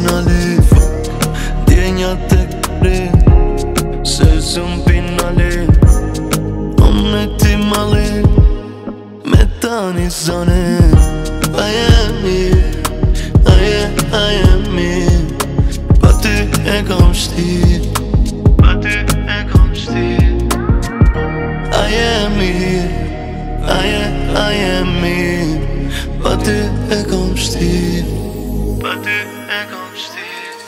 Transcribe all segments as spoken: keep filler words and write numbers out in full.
finale. Djenja të kre se zëm pinale. Unë ti male me tani zane. Aje mirë, aje, aje mirë, pa ty e kom shtir, pa ty e kom shtir. Aje mirë, aje, aje mirë, pa ty e kom shtir, pa ty e kom shtir.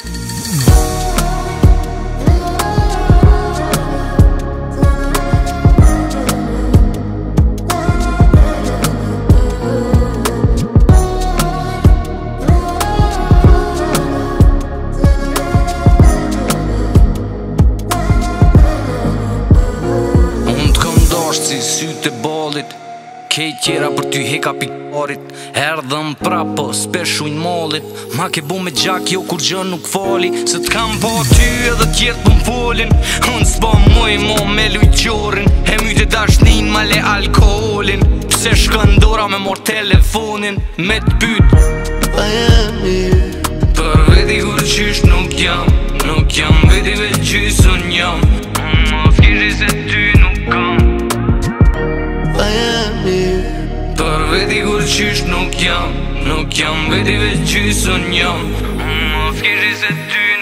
Si sytë e balit, kejt tjera për ty heka pikarit. Erdhëm prapo, speshujnë malit. Ma ke bu me gjak, jo kur gjën nuk fali. Se t'kam pa ty edhe tjetë për m'folin. Unë s'pa muj mo me lujt qorin. E myte dashnin ma le alkoholin. Pse shkën dora me mor telefonin. Me t'pyt Aje mirë, për veti kur qysh nuk jam. Nuk jam veti veç qysën jam. Unë ma fkiri se ty nuk kam. aje mirë, për veti kur qysh nuk jam. Nuk jam veti veç qysën jam. Unë ma fkiri se ty